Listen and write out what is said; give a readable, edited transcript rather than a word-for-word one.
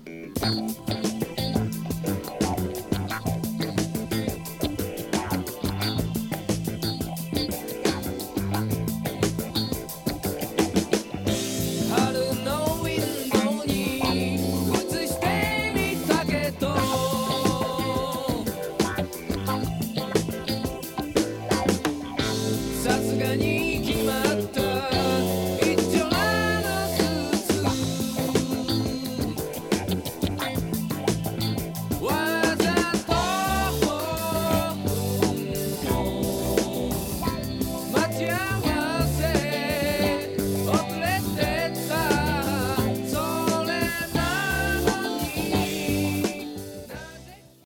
春のウィンドウに映してみたけど、さすがに決まった